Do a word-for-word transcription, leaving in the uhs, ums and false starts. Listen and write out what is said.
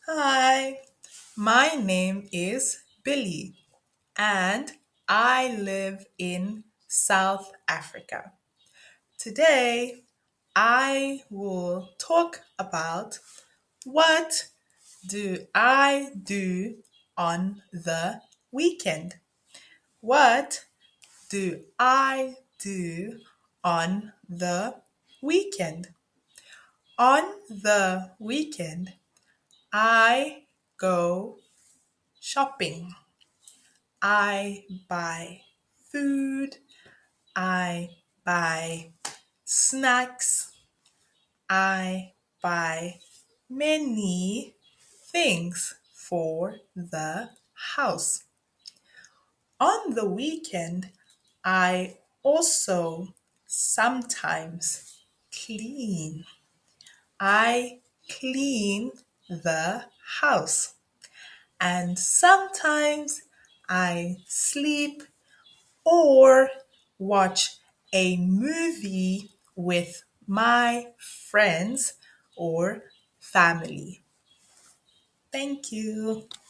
Hi, my name is Billy and I live in South Africa. Today, I will talk about what do I do on the weekend? What do I do on the weekend? On the weekend, I go shopping. I buy food, I buy snacks, I buy many things for the house. On the weekend, I also sometimes clean. I clean the house. And sometimes I sleep or watch a movie with my friends or family. Thank you.